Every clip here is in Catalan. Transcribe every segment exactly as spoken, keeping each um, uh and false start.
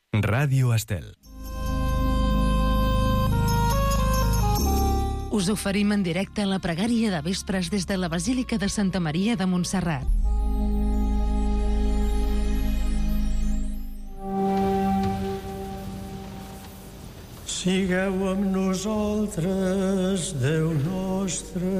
Ràdio Estel. Us oferim en directe la pregària de vespres des de la Basílica de Santa Maria de Montserrat. Sigueu amb nosaltres, Déu nostre.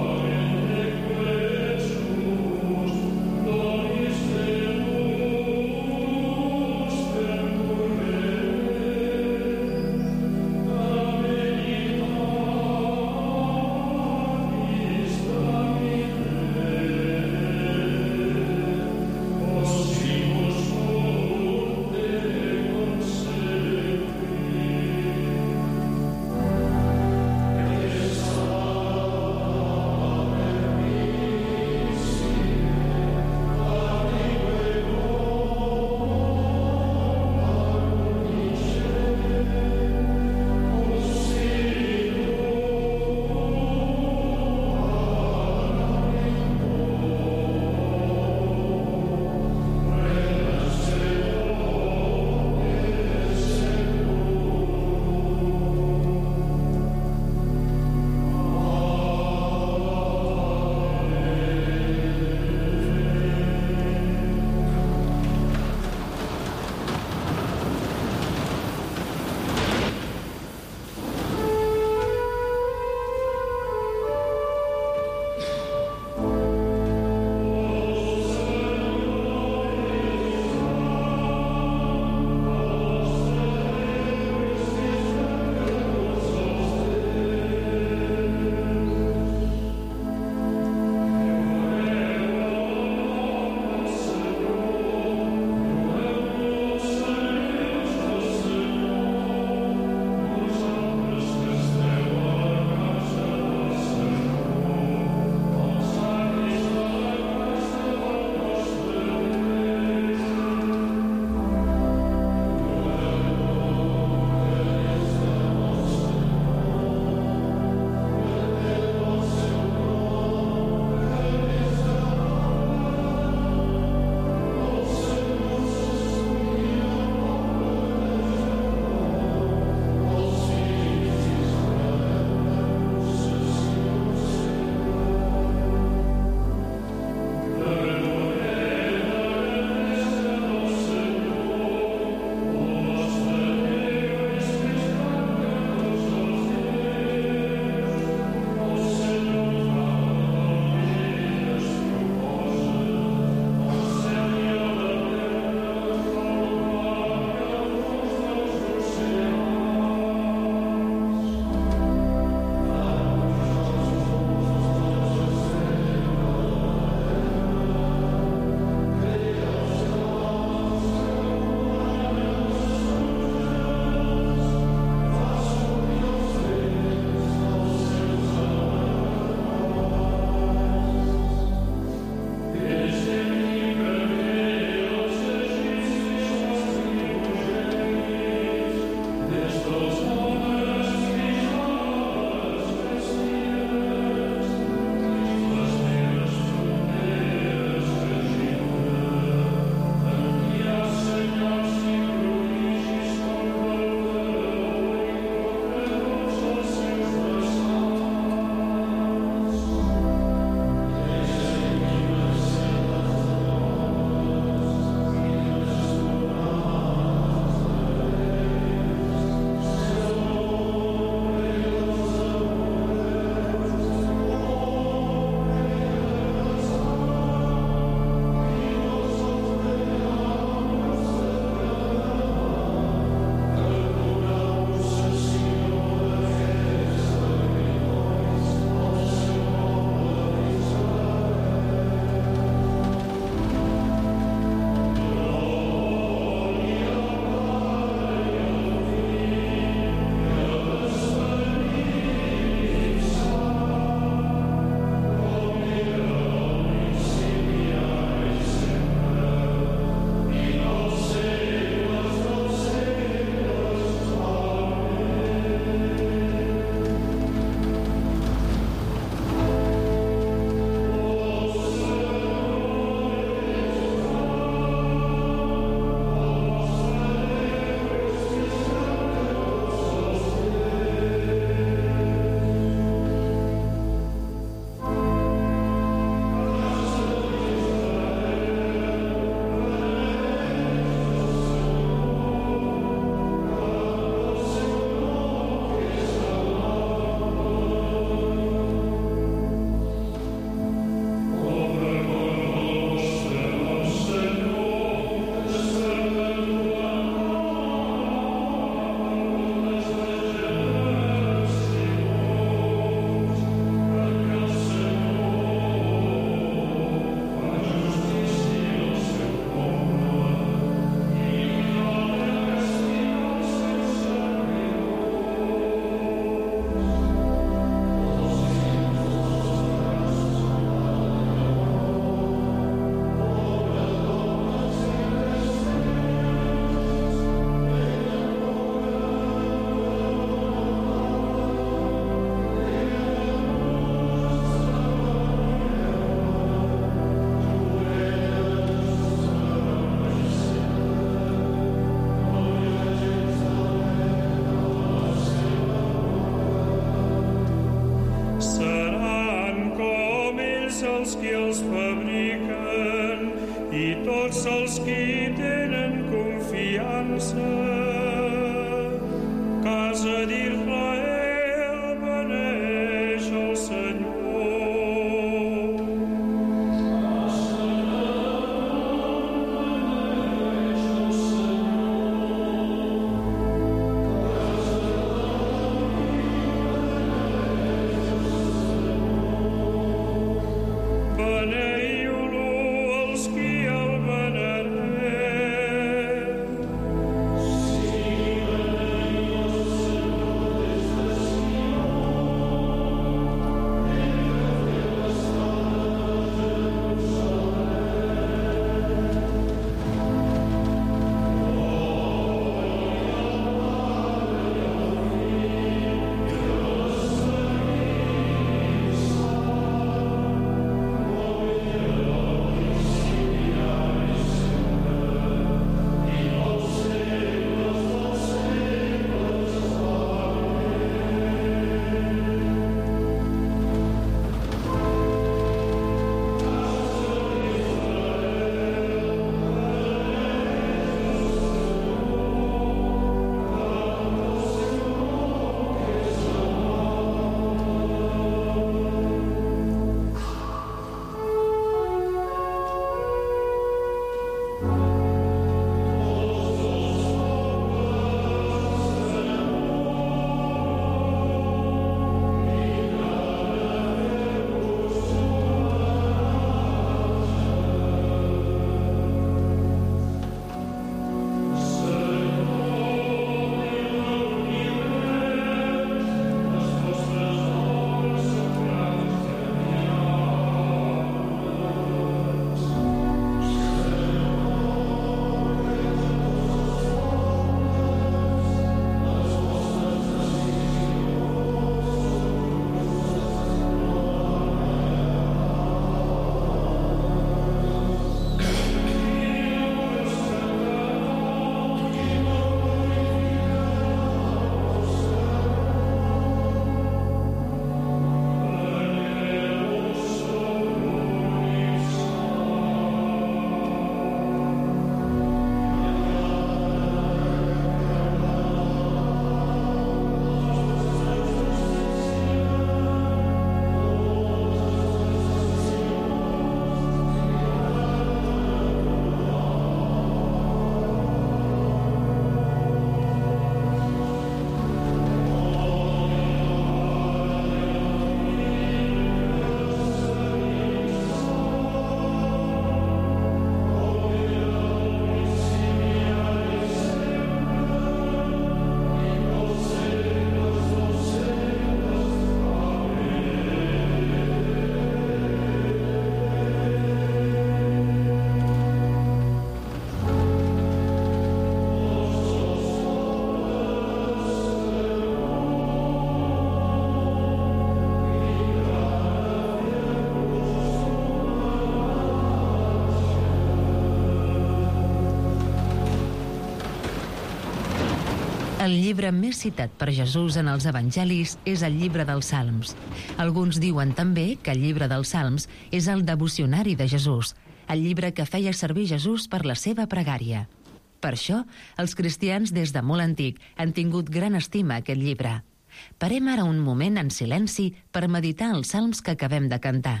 El llibre més citat per Jesús en els evangelis és el llibre dels Salms. Alguns diuen també que el llibre dels Salms és el devocionari de Jesús, el llibre que feia servir Jesús per la seva pregària. Per això, els cristians des de molt antic han tingut gran estima a aquest llibre. Parem ara un moment en silenci per meditar els salms que acabem de cantar.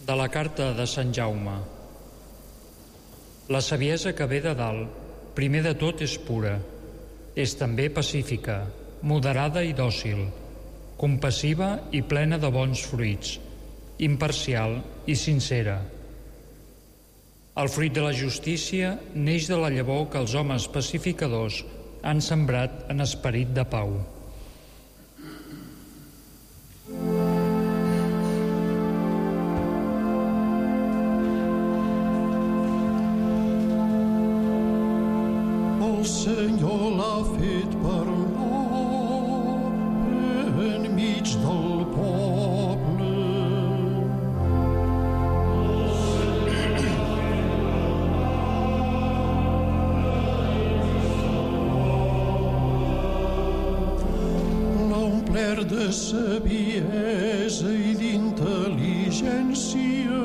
De la carta de Sant Jaume. La saviesa que ve de dalt, primer de tot és pura, és també pacífica, moderada i dòcil, compassiva i plena de bons fruits, imparcial i sincera. El fruit de la justícia neix de la llavor que els homes pacificadors han sembrat en esperit de pau. El Senyor l'ha fet parlar enmig del poble. L'ha omplert de saviesa i d'intel·ligència.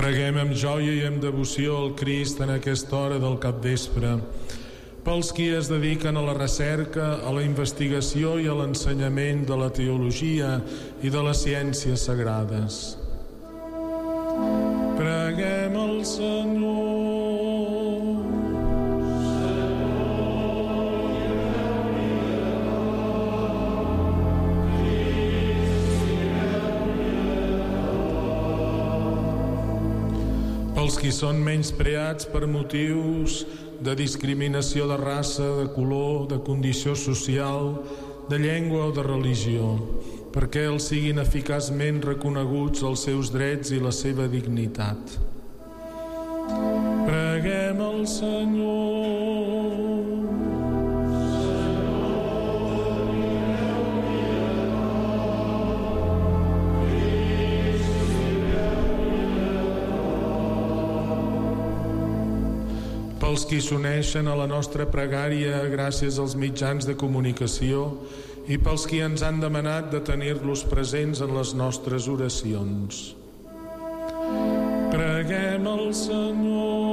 Preguem amb joia i amb devoció al Crist en aquesta hora del capvespre, pels qui es dediquen a la recerca, a la investigació i a l'ensenyament de la teologia i de les ciències sagrades. Preguem al Senyor. Pels qui són menyspreats per motius de discriminació de raça, de color, de condició social, de llengua o de religió, perquè els siguin eficaçment reconeguts els seus drets i la seva dignitat. Preguem al Senyor. Pels qui s'uneixen a la nostra pregària gràcies als mitjans de comunicació i pels qui ens han demanat de tenir-los presents en les nostres oracions. Preguem al Senyor.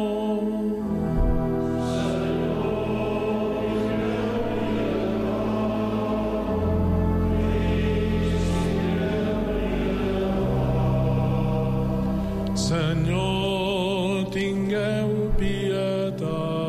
Senyor, tingueu pietat.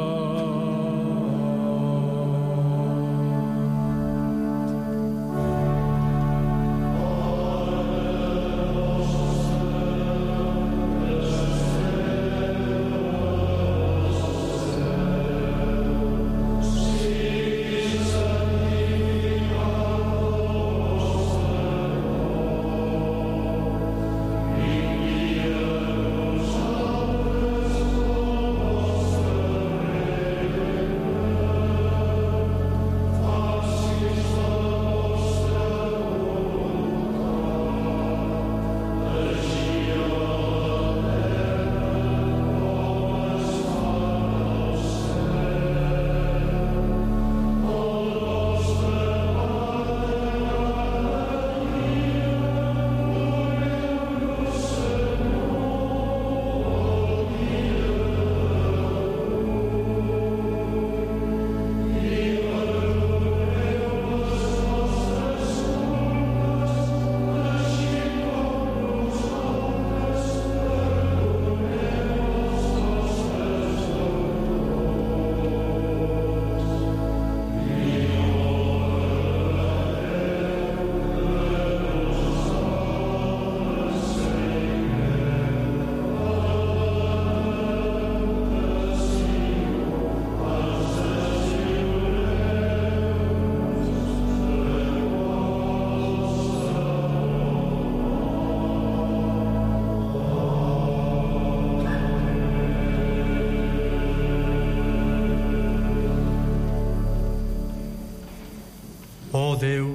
Oh Déu,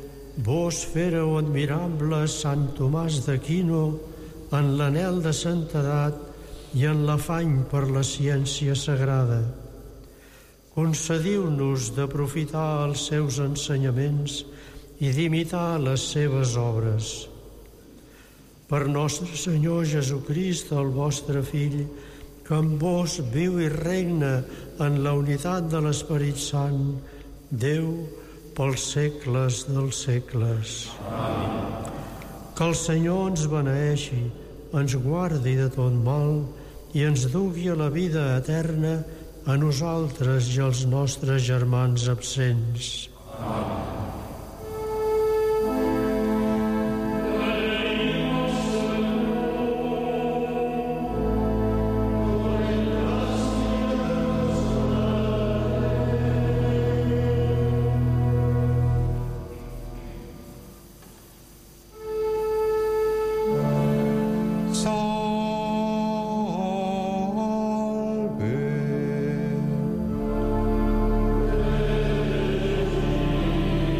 vos fèreu admirable Sant Tomàs d'Aquino en l'anhel de santedat i en l'afany per la ciència sagrada. Concediu-nos d'aprofitar els seus ensenyaments i d'imitar les seves obres. Per nostre Senyor Jesucrist, el vostre Fill, que amb vos viu i regna en la unitat de l'Esperit Sant, Déu, pels segles dels segles. Amén. Que el Senyor ens beneeixi, ens guardi de tot mal i ens dugui a la vida eterna a nosaltres i als nostres germans absents. Amén. Salve.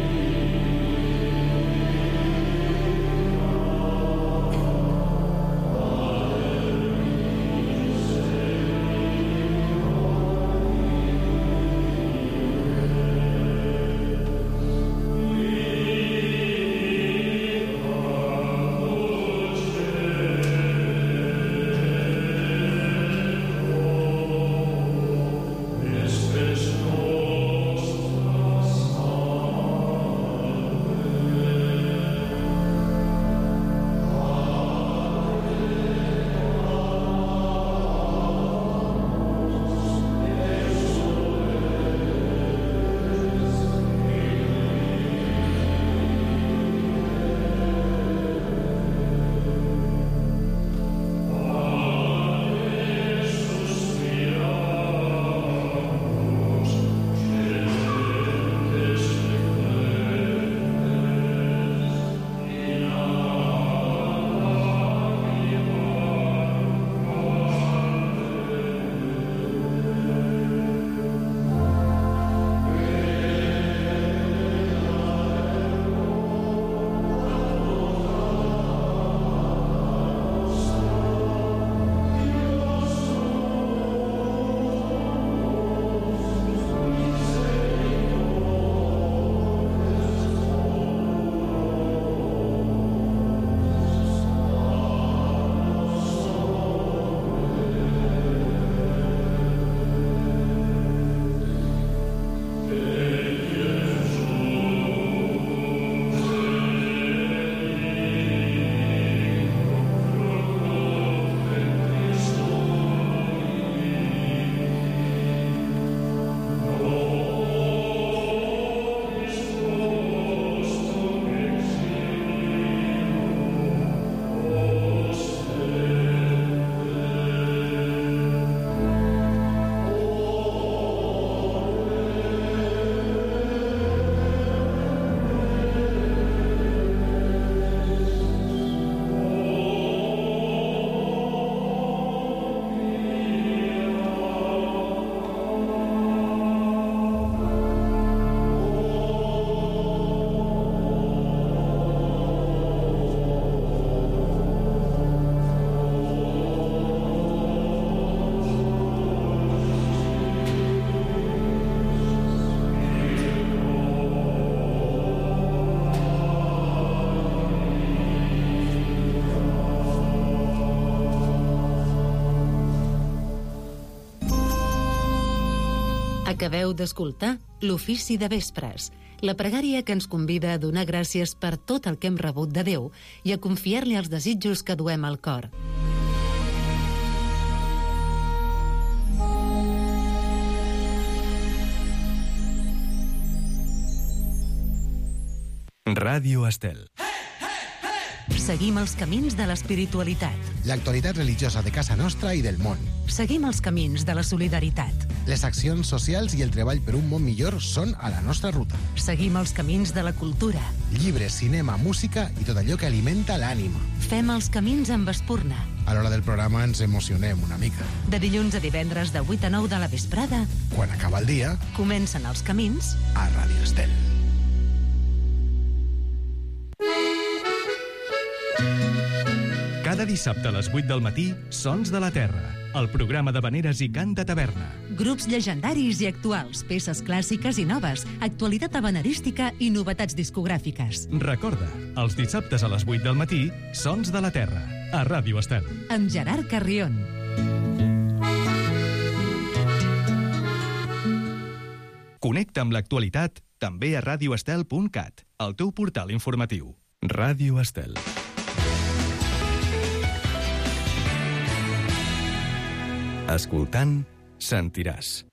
Acabeu d'escoltar l'Ofici de Vespres, la pregària que ens convida a donar gràcies per tot el que hem rebut de Déu i a confiar-li els desitjos que duem al cor. Ràdio Estel. Seguim els camins de l'espiritualitat. L'actualitat religiosa de casa nostra i del món. Seguim els camins de la solidaritat. Les accions socials i el treball per un món millor són a la nostra ruta. Seguim els camins de la cultura. Llibres, cinema, música i tot allò que alimenta l'ànima. Fem els camins amb espurna. A l'hora del programa ens emocionem una mica. De dilluns a divendres de vuit a nou de la vesprada, Quan acaba el dia, comencen els camins a Ràdio Estel. Cada dissabte a les vuit del matí, Sons de la Terra, el programa de veneres i cant de taverna. grups llegendaris i actuals, peces clàssiques i noves, actualitat habanerística i novetats discogràfiques. Recorda, els dissabtes a les vuit del matí, Sons de la Terra, a Ràdio Estel. Amb Gerard Carrion. Connecta amb l'actualitat també a radioestel punt cat, el teu portal informatiu. Ràdio Estel. Escoltant, sentiràs.